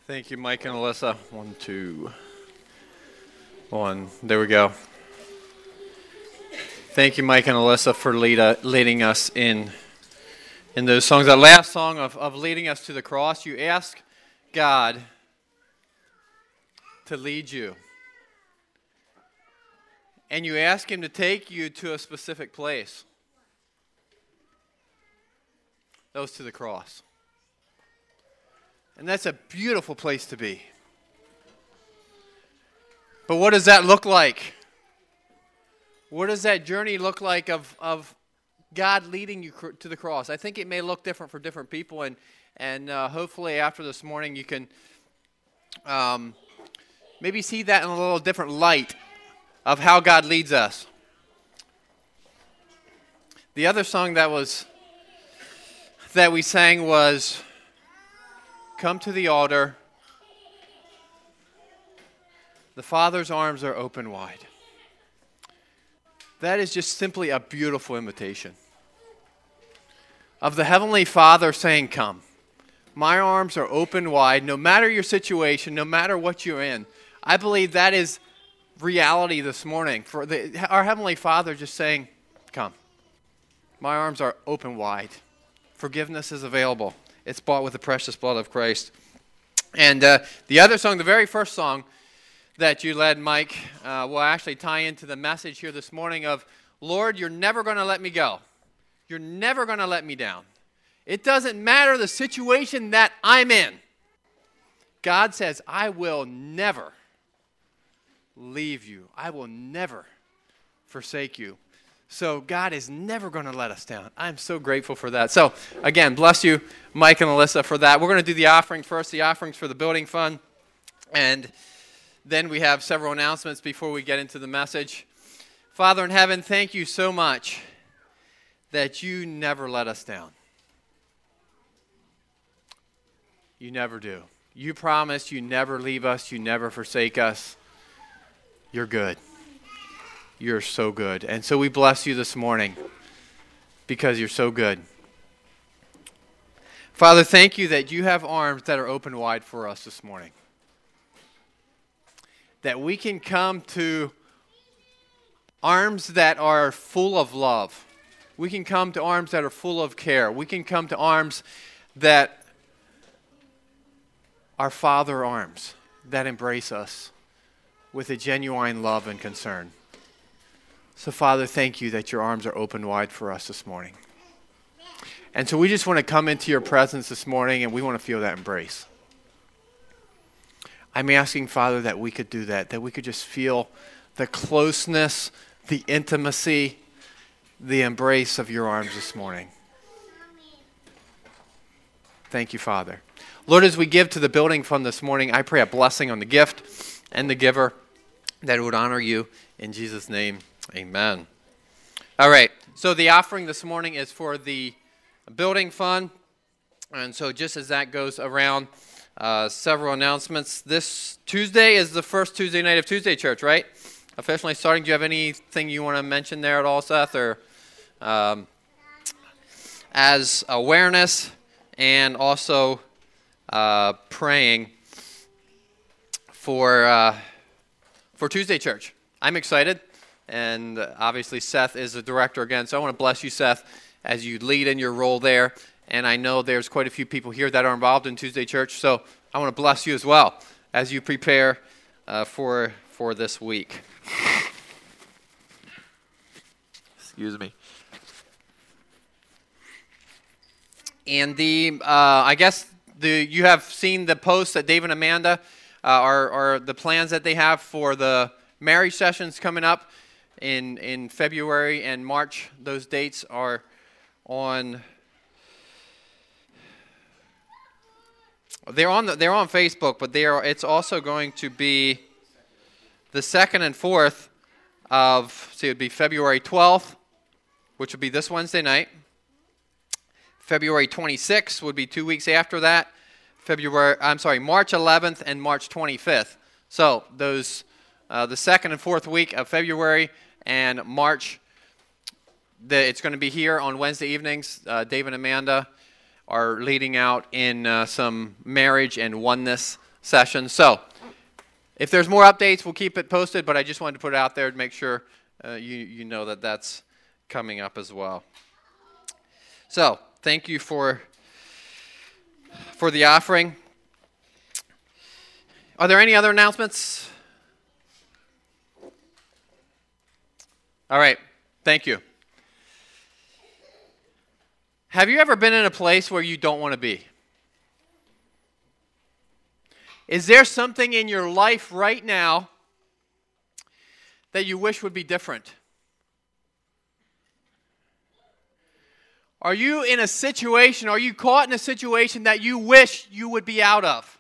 Thank you, Mike and Alyssa. 1, 2, 1. There we go. Thank you, Mike and Alyssa, for leading us in those songs. That last song of leading us to the cross, you ask God to lead you. And you ask Him to take you to a specific place. That was to the cross. And that's a beautiful place to be. But what does that look like? What does that journey look like of God leading you to the cross? I think it may look different for different people, and hopefully after this morning you can maybe see that in a little different light of how God leads us. The other song that we sang was "Come to the altar. The Father's arms are open wide." That is just simply a beautiful invitation of the Heavenly Father saying, "Come. My arms are open wide, no matter your situation, no matter what you're in." I believe that is reality this morning. For our Heavenly Father just saying, "Come. My arms are open wide. Forgiveness is available. It's bought with the precious blood of Christ." And the other song, the very first song that you led, Mike, will actually tie into the message here this morning of, "Lord, you're never going to let me go. You're never going to let me down. It doesn't matter the situation that I'm in." God says, "I will never leave you. I will never forsake you." So God is never going to let us down. I'm so grateful for that. So again, bless you, Mike and Alyssa, for that. We're going to do the offering first, the offerings for the building fund. And then we have several announcements before we get into the message. Father in heaven, thank you so much that you never let us down. You never do. You promise you never leave us, you never forsake us. You're good. You're so good. And so we bless you this morning because you're so good. Father, thank you that you have arms that are open wide for us this morning. That we can come to arms that are full of love. We can come to arms that are full of care. We can come to arms that are Father arms that embrace us with a genuine love and concern. So, Father, thank you that your arms are open wide for us this morning. And so we just want to come into your presence this morning, and we want to feel that embrace. I'm asking, Father, that we could do that we could just feel the closeness, the intimacy, the embrace of your arms this morning. Thank you, Father. Lord, as we give to the building fund this morning, I pray a blessing on the gift and the giver, that it would honor you. In Jesus' name, amen. All right, so the offering this morning is for the building fund. And so just as that goes around, several announcements. This Tuesday is the first Tuesday night of Tuesday Church, right? Officially starting. Do you have anything you want to mention there at all, Seth? Or as awareness and also praying for Tuesday Church. I'm excited, and obviously Seth is the director again, so I want to bless you, Seth, as you lead in your role there. And I know there's quite a few people here that are involved in Tuesday Church, so I want to bless you as well as you prepare for this week. Excuse me. And I guess you have seen the posts that Dave and Amanda are the plans that they have for the marriage sessions coming up in February and March. Those dates are on. They're on Facebook, but it's also going to be the 2nd and 4th of, it would be February 12th, which would be this Wednesday night. February 26th would be 2 weeks after that. March 11th and March 25th. So those, the 2nd and 4th week of February and March, it's going to be here on Wednesday evenings. Dave and Amanda are leading out in some marriage and oneness session. So if there's more updates, we'll keep it posted, but I just wanted to put it out there to make sure you know that that's coming up as well. So thank you for the offering. Are there any other announcements? All right. Thank you. Have you ever been in a place where you don't want to be? Is there something in your life right now that you wish would be different? Are you in a situation, are you caught in a situation that you wish you would be out of?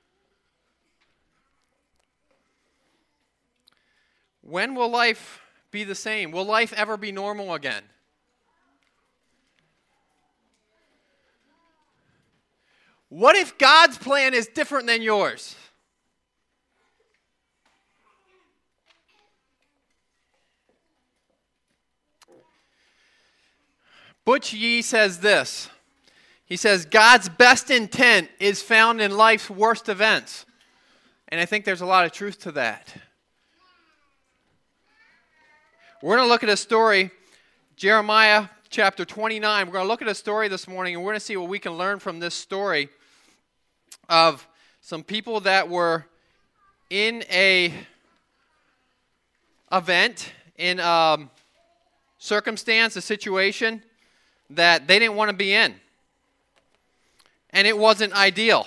When will life be the same? Will life ever be normal again? What if God's plan is different than yours? Butch Yee says this. He says, God's best intent is found in life's worst events. And I think there's a lot of truth to that. We're going to look at a story, Jeremiah chapter 29. We're going to look at a story this morning, and we're going to see what we can learn from this story of some people that were in a event, in a circumstance, a situation that they didn't want to be in. And it wasn't ideal.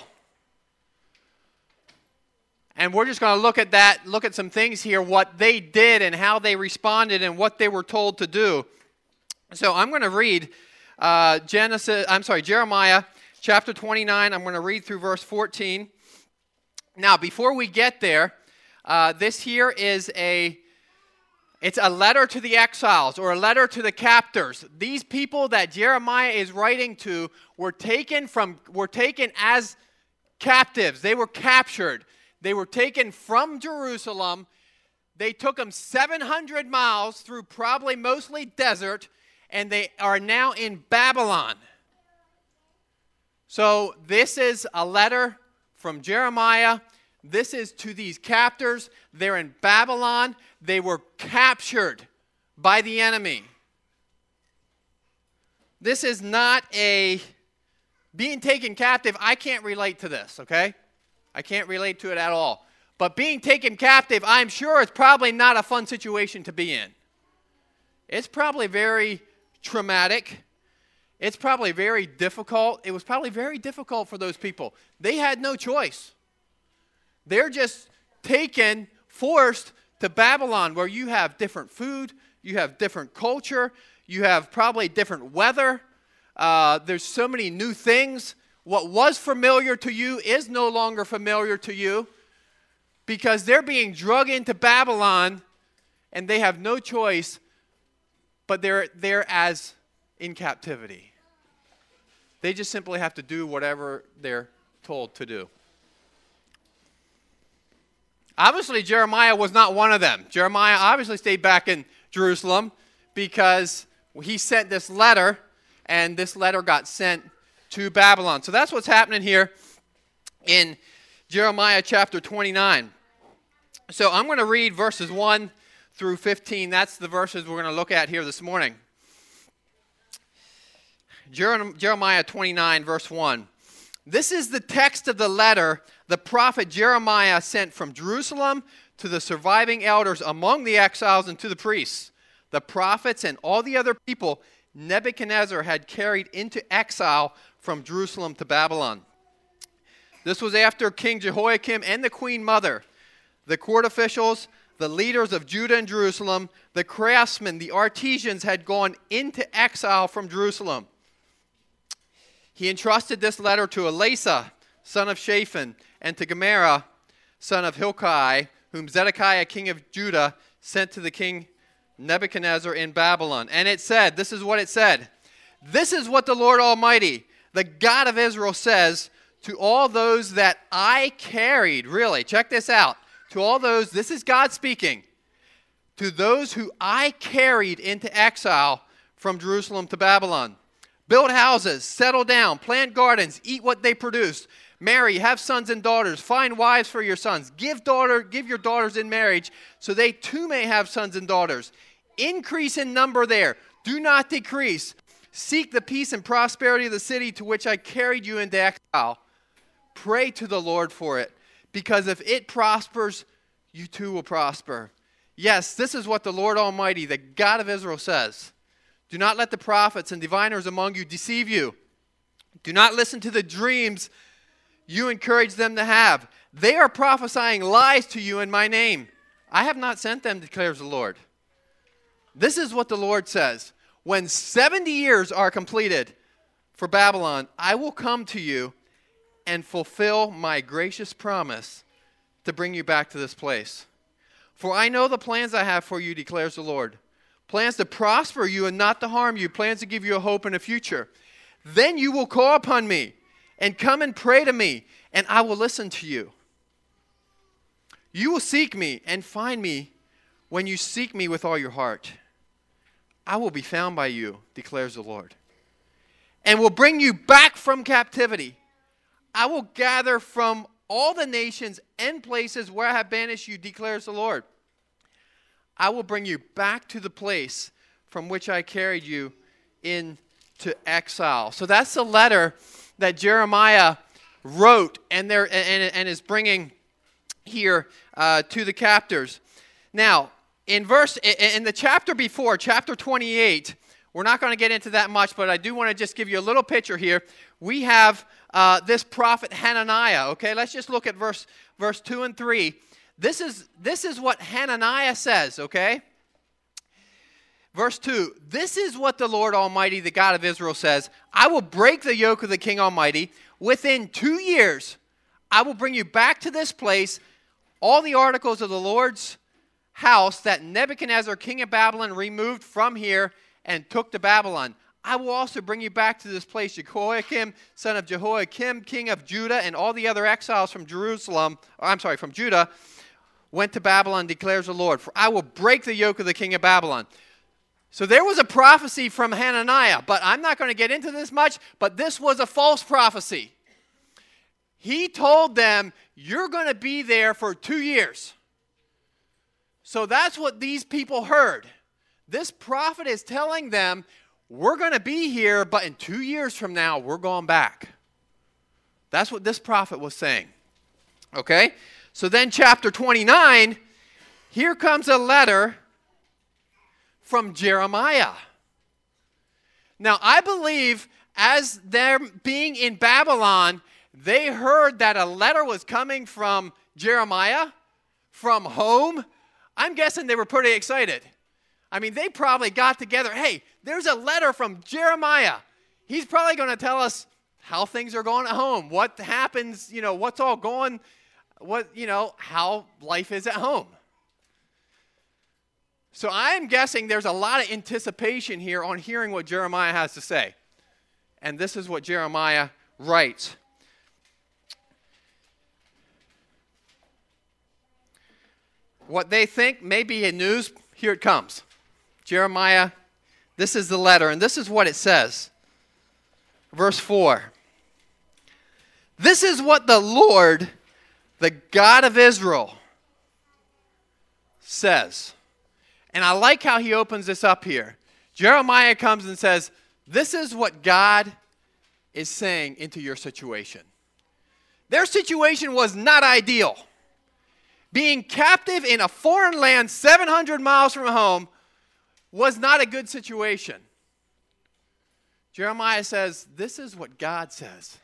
And we're just going to look at that, look at some things here, what they did and how they responded and what they were told to do. So I'm going to read Jeremiah chapter 29. I'm going to read through verse 14. Now, before we get there, this here is it's a letter to the exiles or a letter to the captors. These people that Jeremiah is writing to were taken as captives. They were captured. They were taken from Jerusalem. They took them 700 miles through probably mostly desert, and they are now in Babylon. So this is a letter from Jeremiah. This is to these captors. They're in Babylon. They were captured by the enemy. This is not being taken captive. I can't relate to this, okay? I can't relate to it at all. But being taken captive, I'm sure it's probably not a fun situation to be in. It's probably very traumatic. It's probably very difficult. It was probably very difficult for those people. They had no choice. They're just taken, forced to Babylon, where you have different food, you have different culture, you have probably different weather. There's so many new things. What was familiar to you is no longer familiar to you because they're being dragged into Babylon and they have no choice, but they're as in captivity. They just simply have to do whatever they're told to do. Obviously, Jeremiah was not one of them. Jeremiah obviously stayed back in Jerusalem because he sent this letter, and this letter got sent to Babylon. So that's what's happening here in Jeremiah chapter 29. So I'm going to read verses 1 through 15. That's the verses we're going to look at here this morning. Jeremiah 29, verse 1. This is the text of the letter the prophet Jeremiah sent from Jerusalem to the surviving elders among the exiles and to the priests, the prophets, and all the other people Nebuchadnezzar had carried into exile from Jerusalem to Babylon. This was after King Jehoiakim and the queen mother, the court officials, the leaders of Judah and Jerusalem, the craftsmen, the artisans had gone into exile from Jerusalem. He entrusted this letter to Elasah, son of Shaphan, and to Gemariah, son of Hilkiah, whom Zedekiah, king of Judah, sent to the king Nebuchadnezzar in Babylon. And it said, this is what it said, "This is what the Lord Almighty, the God of Israel, says to all those that I carried." Really, check this out. To all those, this is God speaking, to those who I carried into exile from Jerusalem to Babylon. Build houses, settle down, plant gardens, eat what they produce. Marry, have sons and daughters. Find wives for your sons. Give your daughters in marriage so they too may have sons and daughters. Increase in number there. Do not decrease. Seek the peace and prosperity of the city to which I carried you into exile. Pray to the Lord for it, because if it prospers, you too will prosper. Yes, this is what the Lord Almighty, the God of Israel, says. Do not let the prophets and diviners among you deceive you. Do not listen to the dreams you encourage them to have. They are prophesying lies to you in my name. I have not sent them, declares the Lord. This is what the Lord says. When 70 years are completed for Babylon, I will come to you and fulfill my gracious promise to bring you back to this place. For I know the plans I have for you, declares the Lord. Plans to prosper you and not to harm you. Plans to give you a hope and a future. Then you will call upon me and come and pray to me, and I will listen to you. You will seek me and find me when you seek me with all your heart. I will be found by you, declares the Lord, and will bring you back from captivity. I will gather from all the nations and places where I have banished you, declares the Lord. I will bring you back to the place from which I carried you into exile. So that's the letter that Jeremiah wrote and is bringing here to the captors. Now, in the chapter before, chapter 28, we're not going to get into that much, but I do want to just give you a little picture here. We have this prophet Hananiah. Okay, let's just look at verse 2 and 3. This is what Hananiah says. Okay, verse 2. This is what the Lord Almighty, the God of Israel, says. I will break the yoke of the King Almighty. Within 2 years, I will bring you back to this place. All the articles of the Lord's house that Nebuchadnezzar, king of Babylon, removed from here and took to Babylon. I will also bring you back to this place. Jehoiakim, son of Jehoiakim, king of Judah, and all the other exiles from from Judah, went to Babylon, declares the Lord. For I will break the yoke of the king of Babylon. So there was a prophecy from Hananiah, but I'm not going to get into this much, but this was a false prophecy. He told them, you're going to be there for 2 years. So that's what these people heard. This prophet is telling them, we're going to be here, but in 2 years from now, we're going back. That's what this prophet was saying. Okay? So then chapter 29, here comes a letter from Jeremiah. Now, I believe as they're being in Babylon, they heard that a letter was coming from Jeremiah, from home. I'm guessing they were pretty excited. I mean, they probably got together. Hey, there's a letter from Jeremiah. He's probably going to tell us how things are going at home, what happens, what's all going, how life is at home. So I'm guessing there's a lot of anticipation here on hearing what Jeremiah has to say. And this is what Jeremiah writes. What they think may be news, here it comes. Jeremiah, this is the letter, and this is what it says. Verse 4. This is what the Lord, the God of Israel, says. And I like how he opens this up here. Jeremiah comes and says, this is what God is saying into your situation. Their situation was not ideal. Being captive in a foreign land 700 miles from home was not a good situation. Jeremiah says, this is what God says.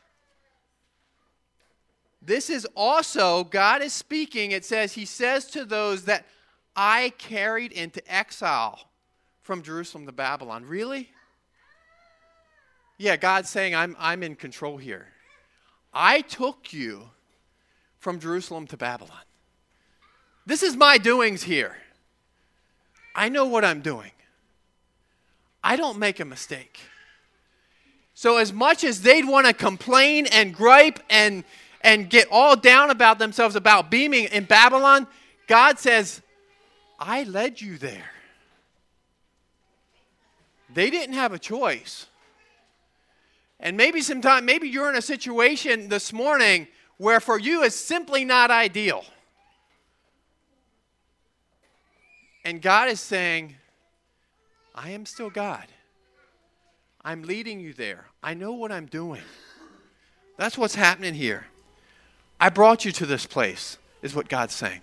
This is also, God is speaking, it says, he says to those that I carried into exile from Jerusalem to Babylon. Really? Yeah, God's saying, I'm in control here. I took you from Jerusalem to Babylon. This is my doings here. I know what I'm doing. I don't make a mistake. So as much as they'd want to complain and gripe and get all down about themselves about being in Babylon, God says, I led you there. They didn't have a choice. And maybe you're in a situation this morning where for you it's simply not ideal. And God is saying, I am still God. I'm leading you there. I know what I'm doing. That's what's happening here. I brought you to this place, is what God's saying.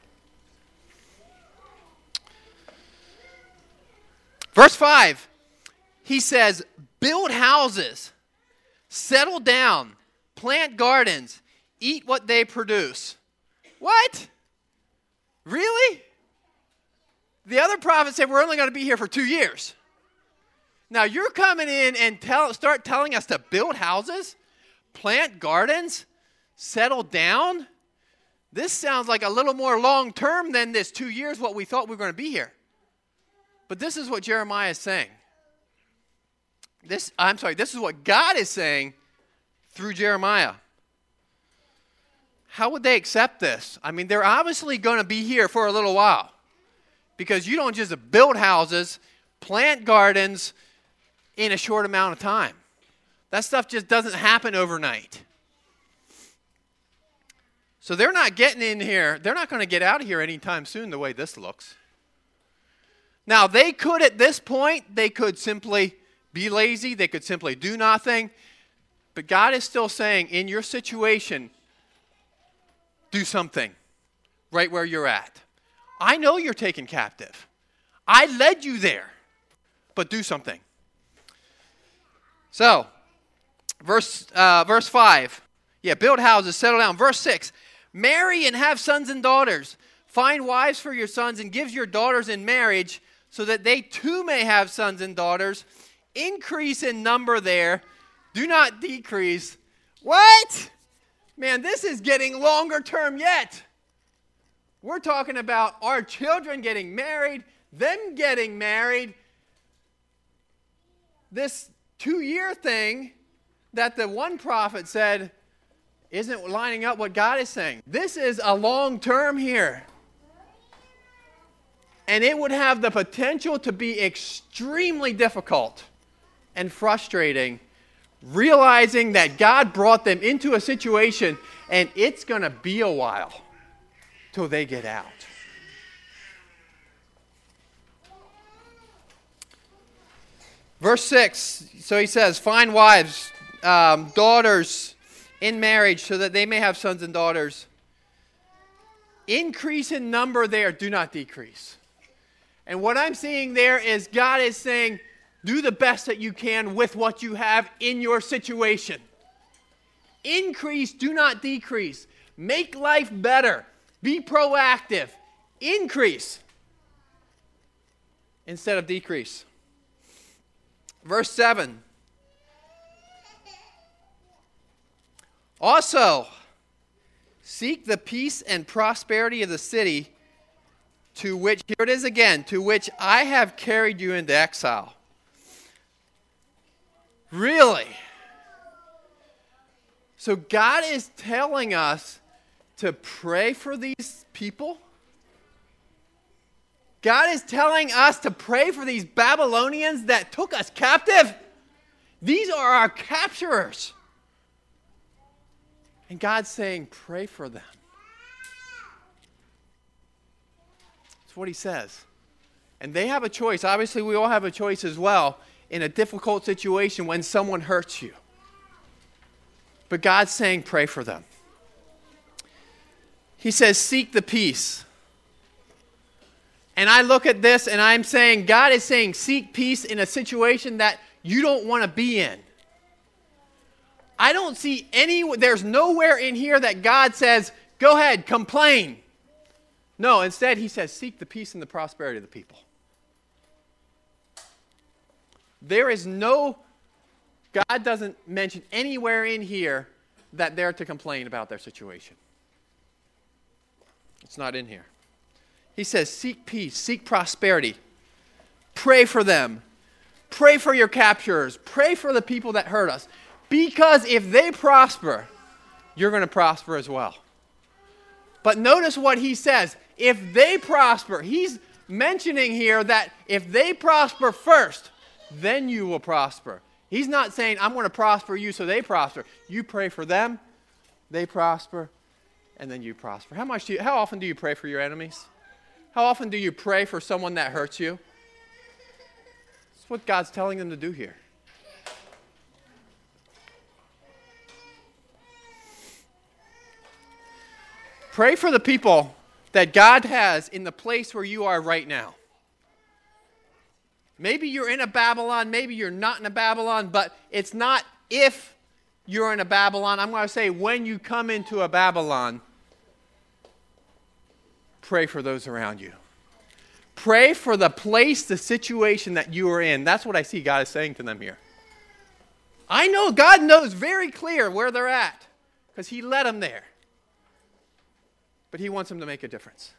Verse 5, he says, build houses, settle down, plant gardens, eat what they produce. What? Really? The other prophets said we're only going to be here for 2 years. Now you're coming in and start telling us to build houses, plant gardens, settle down? This sounds like a little more long-term than this 2 years, what we thought we were going to be here. But this is what Jeremiah is saying. This is what God is saying through Jeremiah. How would they accept this? I mean, they're obviously going to be here for a little while. Because you don't just build houses, plant gardens in a short amount of time. That stuff just doesn't happen overnight. So they're not getting in here. They're not going to get out of here anytime soon the way this looks. Now, they could at this point, they could simply be lazy. They could simply do nothing. But God is still saying, in your situation, do something right where you're at. I know you're taken captive. I led you there. But do something. So, verse 5. Yeah, build houses, settle down. Verse 6. Marry and have sons and daughters. Find wives for your sons and give your daughters in marriage so that they too may have sons and daughters. Increase in number there. Do not decrease. What? Man, this is getting longer term yet. We're talking about our children getting married, them getting married. This 2-year thing that the one prophet said isn't lining up what God is saying. This is a long term here. And it would have the potential to be extremely difficult and frustrating, realizing that God brought them into a situation and it's going to be a while till they get out. Verse 6, so he says, find wives, daughters in marriage so that they may have sons and daughters. Increase in number there, do not decrease. And what I'm seeing there is God is saying, do the best that you can with what you have in your situation. Increase, do not decrease. Make life better. Be proactive. Increase instead of decrease. Verse 7. Also, seek the peace and prosperity of the city to which, here it is again, to which I have carried you into exile. Really? So God is telling us to pray for these people? God is telling us to pray for these Babylonians that took us captive? These are our capturers. And God's saying, pray for them. That's what he says. And they have a choice. Obviously, we all have a choice as well in a difficult situation when someone hurts you. But God's saying, pray for them. He says, seek the peace. And I look at this and I'm saying, God is saying, seek peace in a situation that you don't want to be in. I don't see there's nowhere in here that God says, go ahead, complain. No, instead he says, seek the peace and the prosperity of the people. God doesn't mention anywhere in here that they're to complain about their situation. It's not in here. He says, seek peace, seek prosperity. Pray for them. Pray for your capturers. Pray for the people that hurt us. Because if they prosper, you're going to prosper as well. But notice what he says. If they prosper, he's mentioning here that if they prosper first, then you will prosper. He's not saying, I'm going to prosper you so they prosper. You pray for them, they prosper, and then you prosper. How often do you pray for your enemies? How often do you pray for someone that hurts you? That's what God's telling them to do here. Pray for the people that God has in the place where you are right now. Maybe you're in a Babylon, maybe you're not in a Babylon, but it's not if you're in a Babylon. I'm going to say when you come into a Babylon, pray for those around you. Pray for the place, the situation that you are in. That's what I see God is saying to them here. I know God knows very clear where they're at because He led them there. But He wants them to make a difference.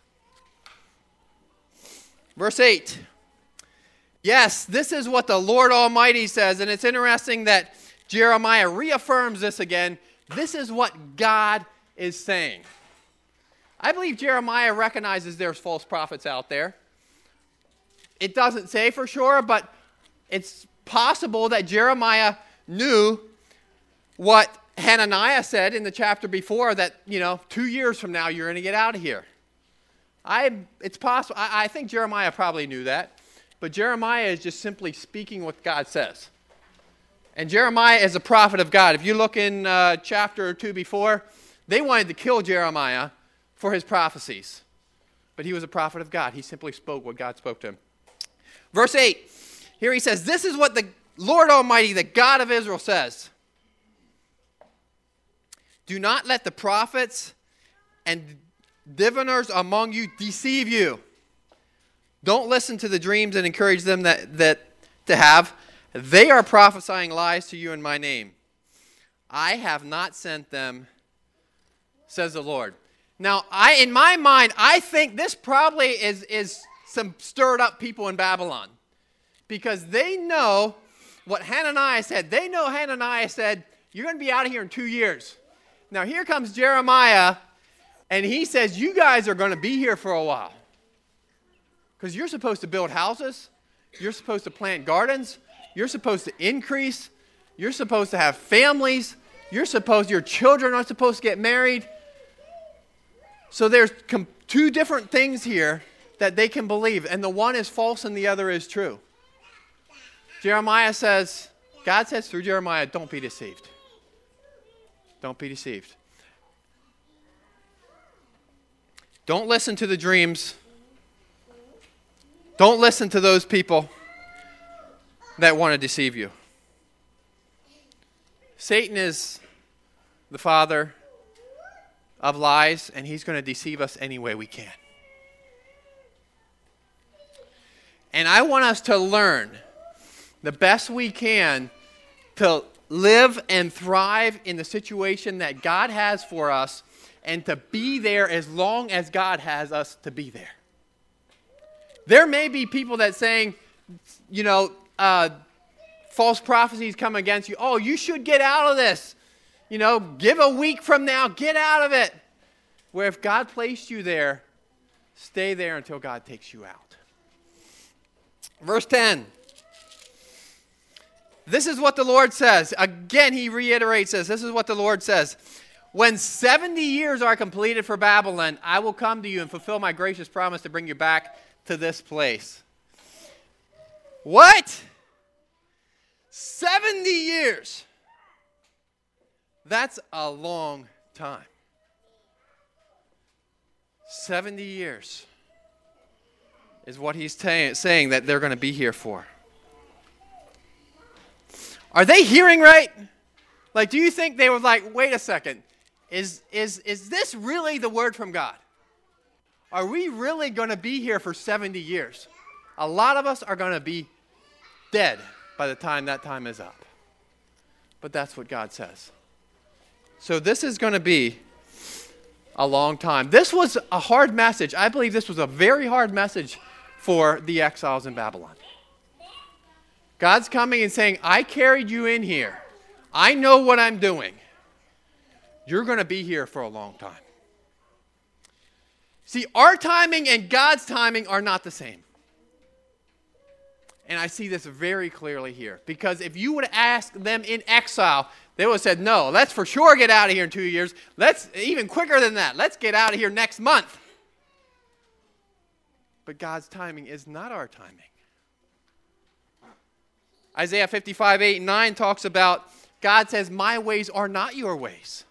Verse 8. Yes, this is what the Lord Almighty says, and it's interesting that Jeremiah reaffirms this again. This is what God is saying. I believe Jeremiah recognizes there's false prophets out there. It doesn't say for sure, but it's possible that Jeremiah knew what Hananiah said in the chapter before, that, 2 years from now you're going to get out of here. It's possible. I think Jeremiah probably knew that. But Jeremiah is just simply speaking what God says. And Jeremiah is a prophet of God. If you look in chapter 2 before, they wanted to kill Jeremiah for his prophecies. But he was a prophet of God. He simply spoke what God spoke to him. Verse 8, here he says, this is what the Lord Almighty, the God of Israel, says. Do not let the prophets and diviners among you deceive you. Don't listen to the dreams and encourage them that to have. They are prophesying lies to you in my name. I have not sent them, says the Lord. Now, in my mind, I think this probably is some stirred up people in Babylon. Because they know what Hananiah said. They know Hananiah said, you're going to be out of here in 2 years. Now, here comes Jeremiah, and he says, you guys are going to be here for a while. Because you're supposed to build houses. You're supposed to plant gardens. You're supposed to increase. You're supposed to have families. Your children are supposed to get married. So there's two different things here that they can believe. And the one is false and the other is true. God says through Jeremiah, don't be deceived. Don't be deceived. Don't listen to the dreams. Don't listen to those people that want to deceive you. Satan is the father of lies, and he's going to deceive us any way we can. And I want us to learn the best we can to live and thrive in the situation that God has for us and to be there as long as God has us to be there. There may be people that saying, false prophecies come against you. Oh, you should get out of this. Give a week from now, get out of it. Where if God placed you there, stay there until God takes you out. Verse 10. This is what the Lord says. Again, he reiterates this. This is what the Lord says. When 70 years are completed for Babylon, I will come to you and fulfill my gracious promise to bring you back to this place. What? 70 years. That's a long time. 70 years is what he's saying that they're going to be here for. Are they hearing right? Like, do you think they were like, wait a second, is this really the word from God? Are we really going to be here for 70 years? A lot of us are going to be dead by the time that time is up. But that's what God says. So this is going to be a long time. This was a hard message. I believe this was a very hard message for the exiles in Babylon. God's coming and saying, I carried you in here. I know what I'm doing. You're going to be here for a long time. See, our timing and God's timing are not the same. And I see this very clearly here. Because if you would have asked them in exile, they would have said, no, let's for sure get out of here in 2 years. Let's, even quicker than that, let's get out of here next month. But God's timing is not our timing. Isaiah 55, 8 and 9 talks about, God says, my ways are not your ways.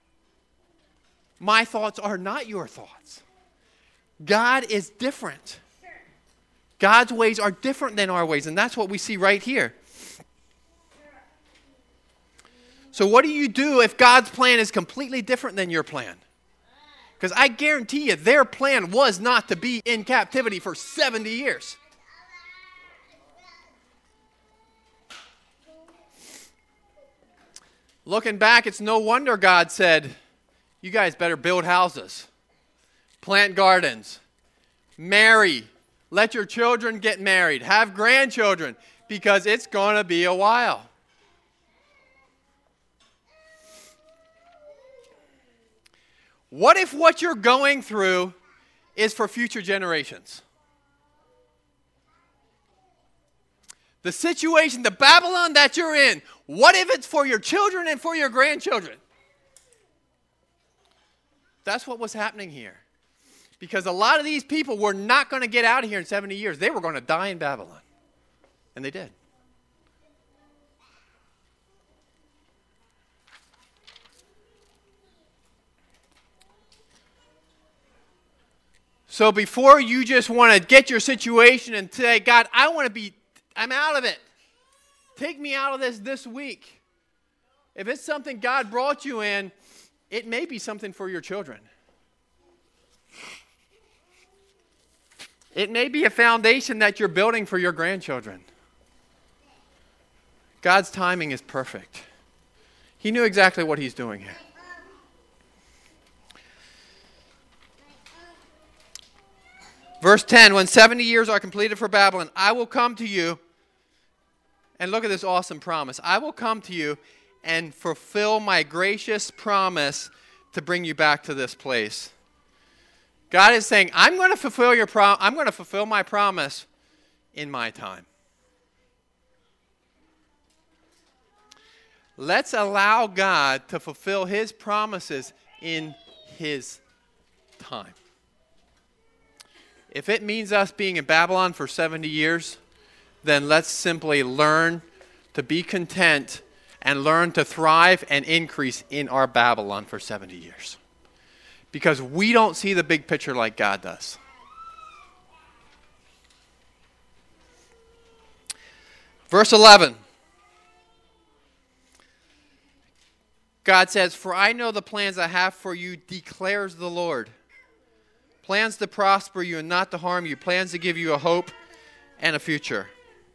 My thoughts are not your thoughts. God is different. God's ways are different than our ways, and that's what we see right here. So what do you do if God's plan is completely different than your plan? Because I guarantee you, their plan was not to be in captivity for 70 years. Looking back, it's no wonder God said, you guys better build houses, plant gardens, marry, let your children get married, have grandchildren, because it's going to be a while. What if what you're going through is for future generations? The situation, the Babylon that you're in, what if it's for your children and for your grandchildren? That's what was happening here. Because a lot of these people were not going to get out of here in 70 years. They were going to die in Babylon. And they did. So before you just want to get your situation and say, God, I'm out of it. Take me out of this week. If it's something God brought you in, it may be something for your children. It may be a foundation that you're building for your grandchildren. God's timing is perfect. He knew exactly what he's doing here. Verse 10, when 70 years are completed for Babylon, I will come to you, and look at this awesome promise. I will come to you and fulfill my gracious promise to bring you back to this place. God is saying, I'm going to fulfill my promise in my time. Let's allow God to fulfill his promises in his time. If it means us being in Babylon for 70 years, then let's simply learn to be content and learn to thrive and increase in our Babylon for 70 years. Because we don't see the big picture like God does. Verse 11. God says, for I know the plans I have for you, declares the Lord. Plans to prosper you and not to harm you. Plans to give you a hope and a future.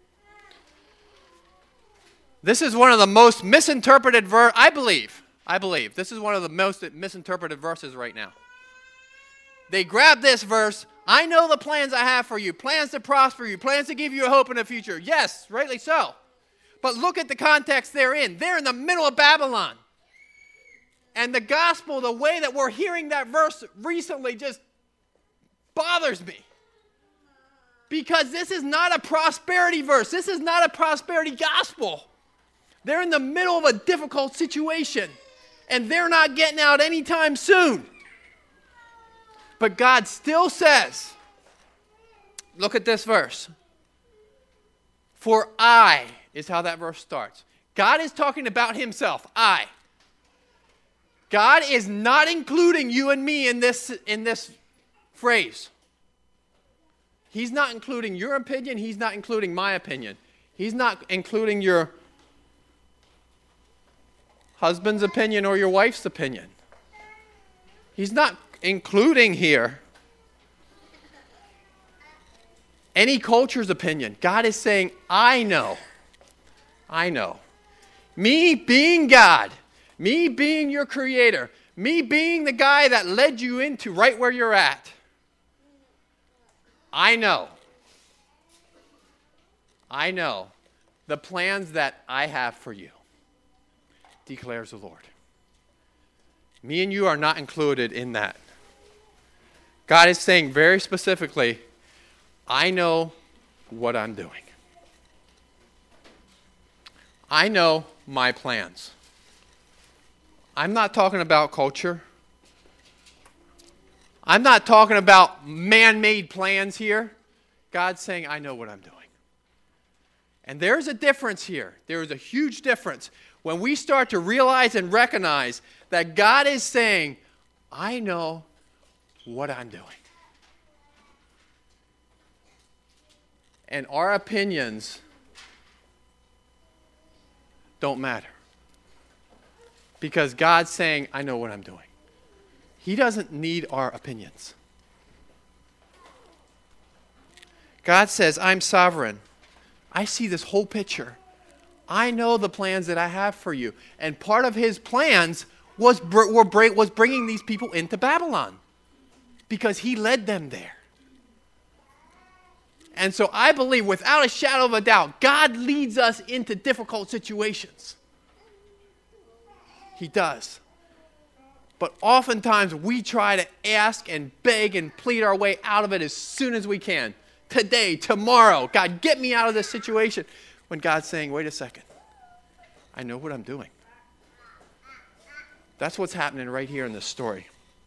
This is one of the most misinterpreted I believe. This is one of the most misinterpreted verses right now. They grab this verse. I know the plans I have for you. Plans to prosper you. Plans to give you a hope and a future. Yes, rightly so. But look at the context they're in. They're in the middle of Babylon. And the gospel, the way that we're hearing that verse recently just bothers me. Because this is not a prosperity verse. This is not a prosperity gospel. They're in the middle of a difficult situation. And they're not getting out anytime soon. But God still says, look at this verse. For I is how that verse starts. God is talking about himself. I. God is not including you and me in this phrase. He's not including your opinion. He's not including my opinion. He's not including your husband's opinion or your wife's opinion. He's not including here any culture's opinion. God is saying, I know. Me being God, me being your creator, me being the guy that led you into right where you're at, I know the plans that I have for you, declares the Lord. Me and you are not included in that. God is saying very specifically, I know what I'm doing. I know my plans. I'm not talking about culture. I'm not talking about man-made plans here. God's saying, I know what I'm doing. And there's a difference here. There is a huge difference when we start to realize and recognize that God is saying, I know what I'm doing. And our opinions don't matter. Because God's saying, I know what I'm doing. He doesn't need our opinions. God says, I'm sovereign. I see this whole picture. I know the plans that I have for you. And part of his plans was bringing these people into Babylon. Because he led them there. And so I believe, without a shadow of a doubt, God leads us into difficult situations. He does. But oftentimes we try to ask and beg and plead our way out of it as soon as we can. Today, tomorrow, God, get me out of this situation. When God's saying, wait a second, I know what I'm doing. That's what's happening right here in this story.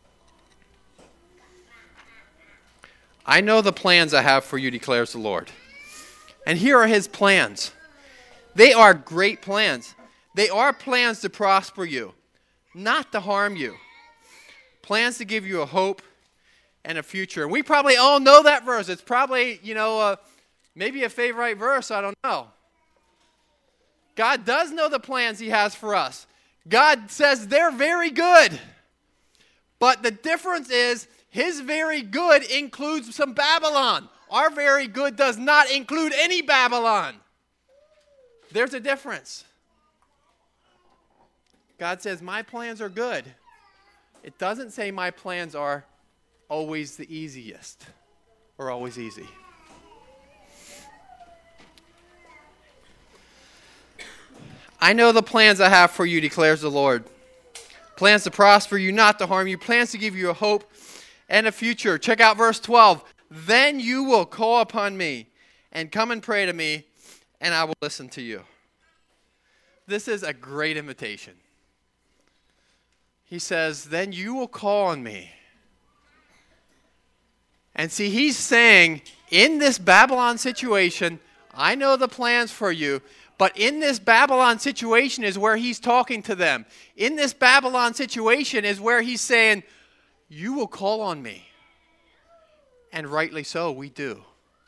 I know the plans I have for you, declares the Lord. And here are his plans. They are great plans. They are plans to prosper you, not to harm you. Plans to give you a hope and a future. And we probably all know that verse. It's probably, maybe a favorite verse. I don't know. God does know the plans he has for us. God says they're very good. But the difference is his very good includes some Babylon. Our very good does not include any Babylon. There's a difference. God says, my plans are good. It doesn't say my plans are always the easiest or always easy. I know the plans I have for you, declares the Lord. Plans to prosper you, not to harm you. Plans to give you a hope and a future. Check out verse 12. Then you will call upon me and come and pray to me, and I will listen to you. This is a great invitation. He says, then you will call on me. And see, he's saying, in this Babylon situation, I know the plans for you, but in this Babylon situation is where he's talking to them. In this Babylon situation is where he's saying, you will call on me. And rightly so, we do.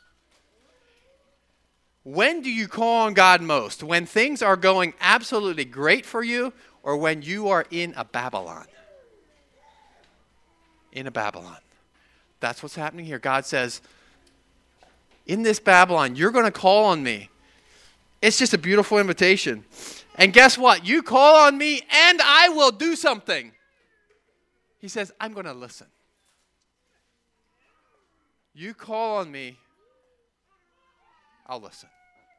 When do you call on God most? When things are going absolutely great for you, or when you are in a Babylon? In a Babylon. That's what's happening here. God says, in this Babylon, you're going to call on me. It's just a beautiful invitation. And guess what? You call on me and I will do something. He says, I'm going to listen. You call on me, I'll listen.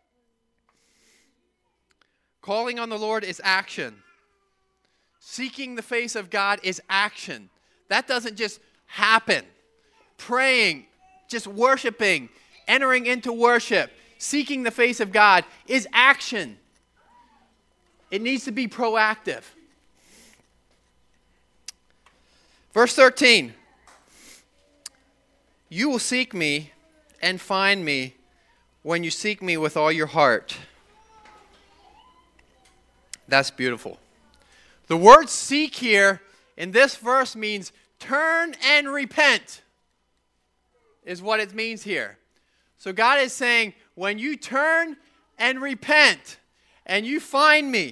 Calling on the Lord is action. Seeking the face of God is action. That doesn't just happen. Praying, just worshiping, entering into worship, seeking the face of God is action. It needs to be proactive. Verse 13. You will seek me and find me when you seek me with all your heart. That's beautiful. The word seek here in this verse means turn and repent, is what it means here. So God is saying, when you turn and repent and you find me,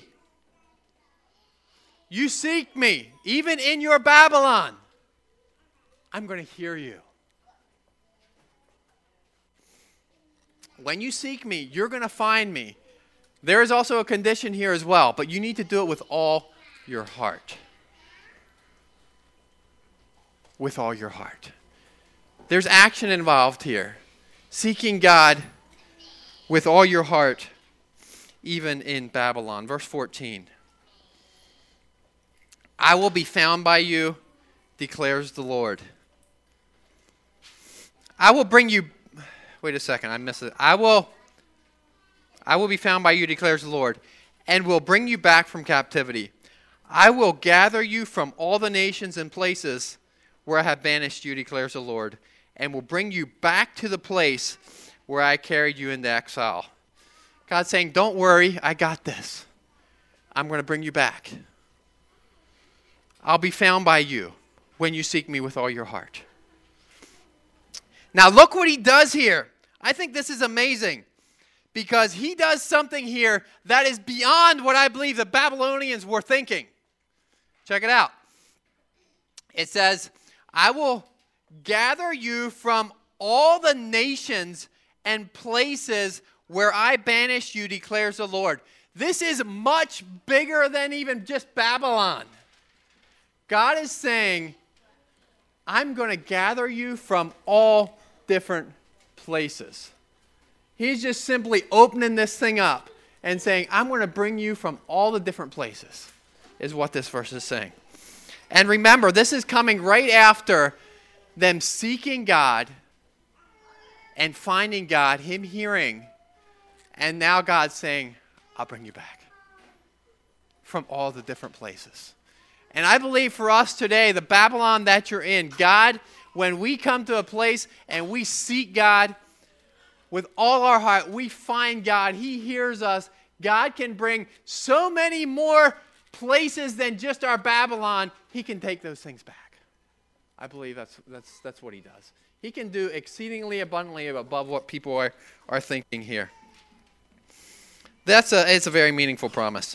you seek me, even in your Babylon, I'm going to hear you. When you seek me, you're going to find me. There is also a condition here as well, but you need to do it with all your heart. With all your heart. There's action involved here. Seeking God with all your heart, even in Babylon. Verse 14. I will be found by you, declares the Lord. I will bring you... Wait a second, I missed it. I will be found by you, declares the Lord, and will bring you back from captivity. I will gather you from all the nations and places where I have banished you, declares the Lord, and will bring you back to the place where I carried you into exile. God's saying, don't worry, I got this. I'm going to bring you back. I'll be found by you when you seek me with all your heart. Now look what he does here. I think this is amazing because he does something here that is beyond what I believe the Babylonians were thinking. Check it out. It says, I will gather you from all the nations and places where I banished you, declares the Lord. This is much bigger than even just Babylon. God is saying, I'm going to gather you from all different places. He's just simply opening this thing up and saying, I'm going to bring you from all the different places, is what this verse is saying. And remember, this is coming right after them seeking God and finding God, him hearing, and now God's saying, I'll bring you back from all the different places. And I believe for us today, the Babylon that you're in, God, when we come to a place and we seek God with all our heart, we find God, he hears us. God can bring so many more places than just our Babylon. He can take those things back. I believe that's what he does. He can do exceedingly abundantly above what people are thinking here. It's a very meaningful promise.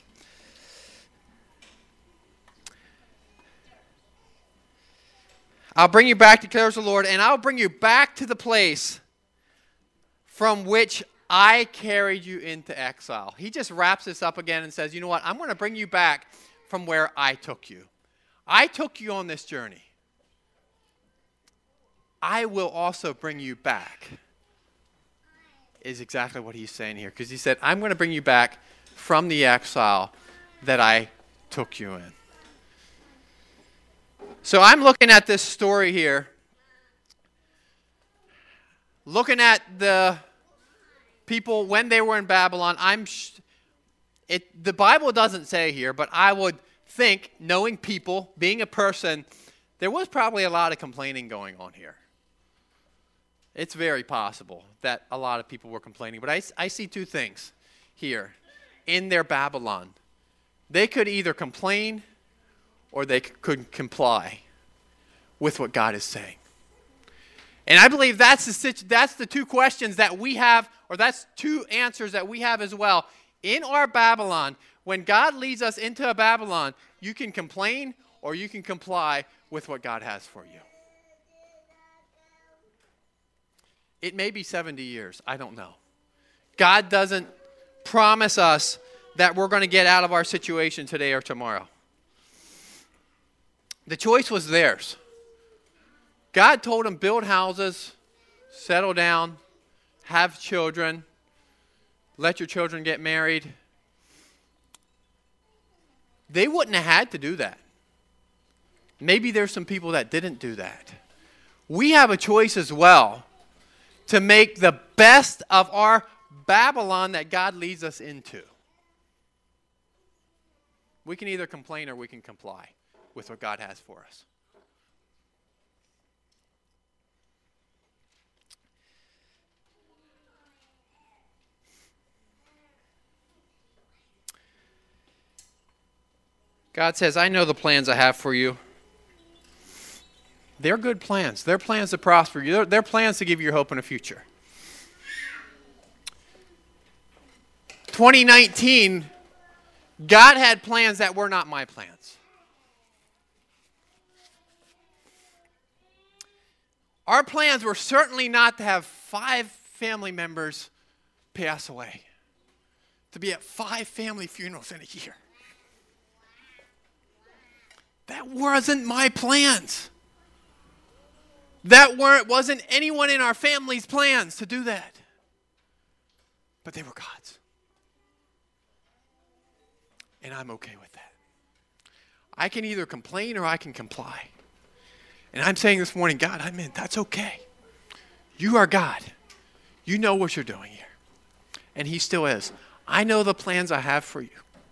I'll bring you back, declares the Lord, and I'll bring you back to the place from which I carried you into exile. He just wraps this up again and says, you know what? I'm going to bring you back from where I took you. I took you on this journey. I will also bring you back, is exactly what he's saying here. Because he said, I'm going to bring you back from the exile that I took you in. So I'm looking at this story here, looking at the people when they were in Babylon. The Bible doesn't say here, but I would think, knowing people, being a person, there was probably a lot of complaining going on here. It's very possible that a lot of people were complaining. But I see two things here in their Babylon. They could either complain or they could comply with what God is saying. And I believe that's the two questions that we have, or that's two answers that we have as well. In our Babylon, when God leads us into a Babylon, you can complain or you can comply with what God has for you. It may be 70 years. I don't know. God doesn't promise us that we're going to get out of our situation today or tomorrow. The choice was theirs. God told them, build houses, settle down, have children, let your children get married. They wouldn't have had to do that. Maybe there's some people that didn't do that. We have a choice as well to make the best of our Babylon that God leads us into. We can either complain or we can comply with what God has for us. God says, I know the plans I have for you. They're good plans. They're plans to prosper you. They're plans to give you hope in a future. 2019, God had plans that were not my plans. Our plans were certainly not to have 5 family members pass away. To be at 5 family funerals in a year. That wasn't my plans. Wasn't anyone in our family's plans to do that. But they were God's. And I'm okay with that. I can either complain or I can comply. And I'm saying this morning, God, I'm in. That's okay. You are God. You know what you're doing here. And he still is. I know the plans I have for you.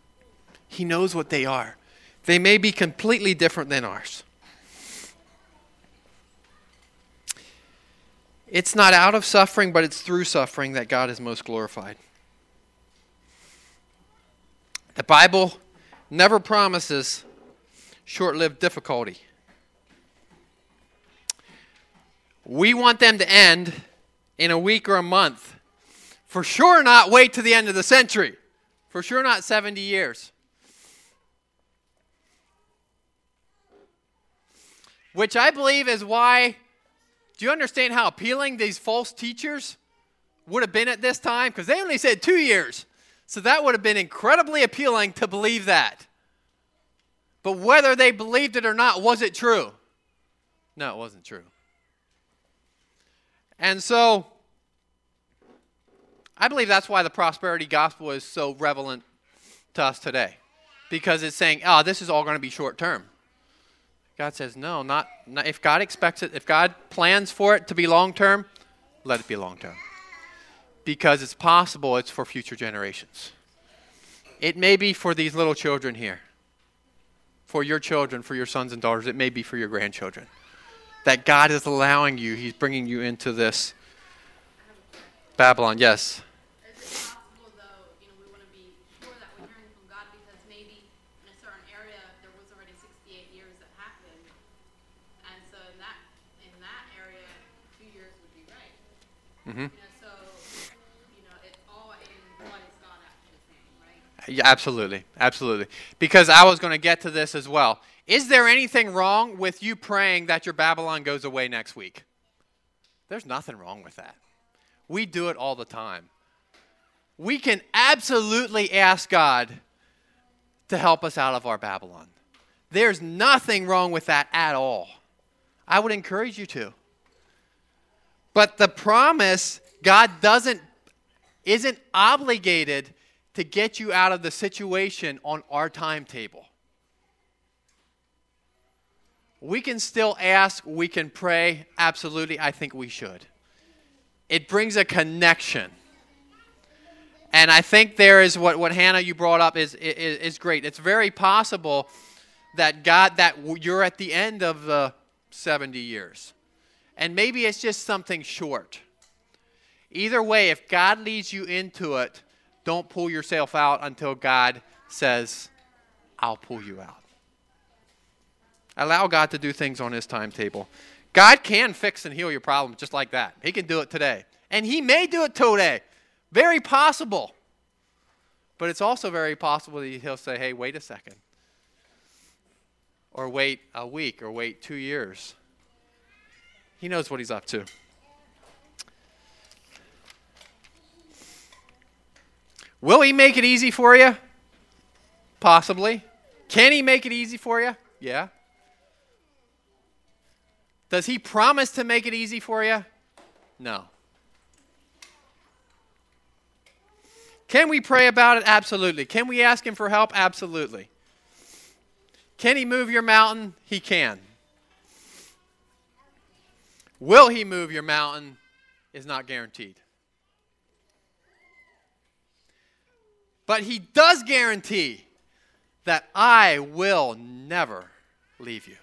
He knows what they are. They may be completely different than ours. It's not out of suffering, but it's through suffering that God is most glorified. The Bible never promises short-lived difficulty. We want them to end in a week or a month. For sure not wait to the end of the century. For sure not 70 years. Which I believe is why, do you understand how appealing these false teachers would have been at this time? Because they only said 2 years. So that would have been incredibly appealing to believe that. But whether they believed it or not, was it true? No, it wasn't true. And so, I believe that's why the prosperity gospel is so relevant to us today. Because it's saying, oh, this is all going to be short term. God says, no, not if God expects it, if God plans for it to be long term, let it be long term. Because it's possible it's for future generations. It may be for these little children here. For your children, for your sons and daughters. It may be for your grandchildren. That God is allowing you, He's bringing you into this Babylon. Yes? Is it possible, though, we want to be sure that we're hearing from God because maybe in a certain area there was already 68 years that happened, and so in that area, 2 years would be right. Mm-hmm. So it's all in what is God actually saying, right? Yeah, absolutely. Absolutely. Because I was going to get to this as well. Is there anything wrong with you praying that your Babylon goes away next week? There's nothing wrong with that. We do it all the time. We can absolutely ask God to help us out of our Babylon. There's nothing wrong with that at all. I would encourage you to. But the promise, God isn't obligated to get you out of the situation on our timetable. We can still ask, we can pray. Absolutely, I think we should. It brings a connection. And I think there is what Hannah, you brought up is great. It's very possible that you're at the end of the 70 years. And maybe it's just something short. Either way, if God leads you into it, don't pull yourself out until God says, I'll pull you out. Allow God to do things on His timetable. God can fix and heal your problem just like that. He can do it today. And He may do it today. Very possible. But it's also very possible that He'll say, hey, wait a second. Or wait a week, or wait 2 years. He knows what He's up to. Will He make it easy for you? Possibly. Can He make it easy for you? Yeah. Does He promise to make it easy for you? No. Can we pray about it? Absolutely. Can we ask Him for help? Absolutely. Can He move your mountain? He can. Will He move your mountain is not guaranteed. But He does guarantee that I will never leave you.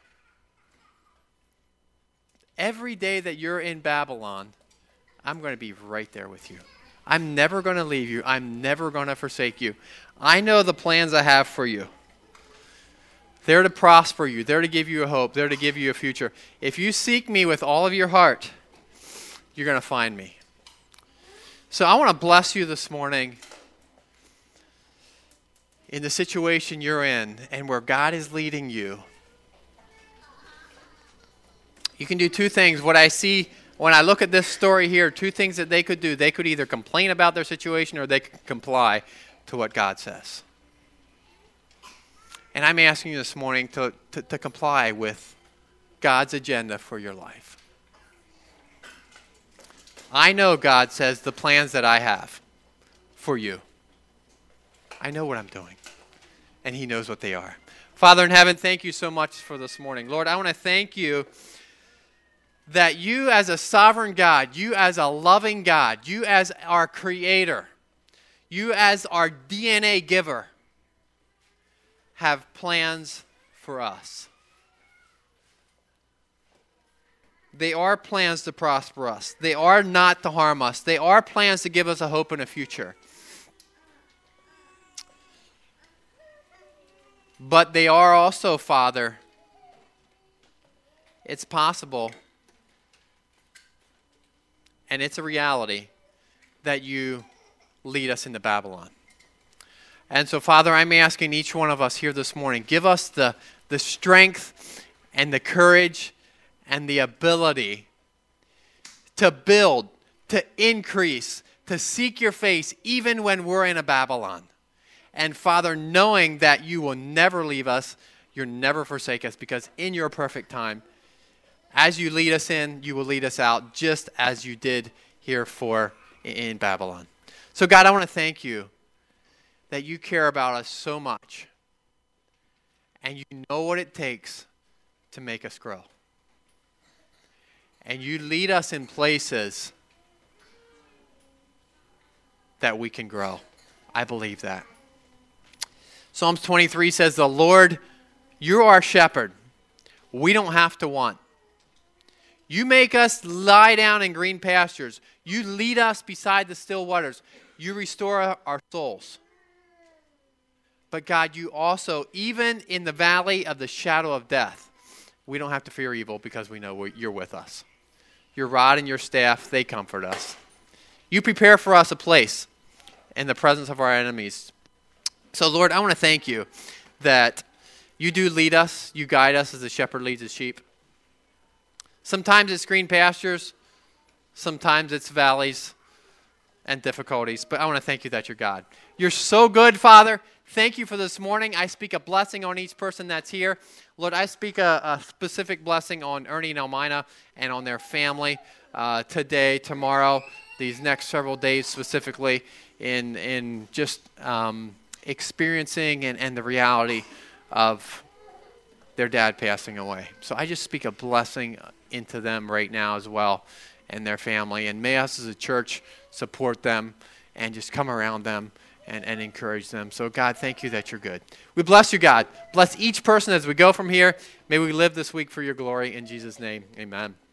Every day that you're in Babylon, I'm going to be right there with you. I'm never going to leave you. I'm never going to forsake you. I know the plans I have for you. They're to prosper you. They're to give you a hope. They're to give you a future. If you seek me with all of your heart, you're going to find me. So I want to bless you this morning in the situation you're in and where God is leading you. You can do two things. What I see when I look at this story here, two things that they could do. They could either complain about their situation or they could comply to what God says. And I'm asking you this morning to comply with God's agenda for your life. I know God says the plans that I have for you. I know what I'm doing. And He knows what they are. Father in heaven, thank you so much for this morning. Lord, I want to thank you that you as a sovereign God, you as a loving God, you as our creator, you as our DNA giver, have plans for us. They are plans to prosper us. They are not to harm us. They are plans to give us a hope and a future. But they are also, Father, it's possible, and it's a reality, that you lead us into Babylon. And so, Father, I'm asking each one of us here this morning, give us the strength and the courage and the ability to build, to increase, to seek your face even when we're in a Babylon. And Father, knowing that you will never leave us, you'll never forsake us, because in your perfect time, as you lead us in, you will lead us out, just as you did here in Babylon. So God, I want to thank you that you care about us so much, and you know what it takes to make us grow. And you lead us in places that we can grow. I believe that. Psalms 23 says, the Lord, you're our shepherd. We don't have to want. You make us lie down in green pastures. You lead us beside the still waters. You restore our souls. But God, you also, even in the valley of the shadow of death, we don't have to fear evil because we know you're with us. Your rod and your staff, they comfort us. You prepare for us a place in the presence of our enemies. So, Lord, I want to thank you that you do lead us, you guide us as the shepherd leads his sheep. Sometimes it's green pastures, sometimes it's valleys and difficulties, but I want to thank you that you're God. You're so good, Father. Thank you for this morning. I speak a blessing on each person that's here. Lord, I speak a specific blessing on Ernie and Elmina and on their family today, tomorrow, these next several days specifically in just experiencing and the reality of their dad passing away. So I just speak a blessing into them right now as well and their family. And may us as a church support them and just come around them and encourage them. So, God, thank you that you're good. We bless you, God. Bless each person as we go from here. May we live this week for your glory. In Jesus' name, amen.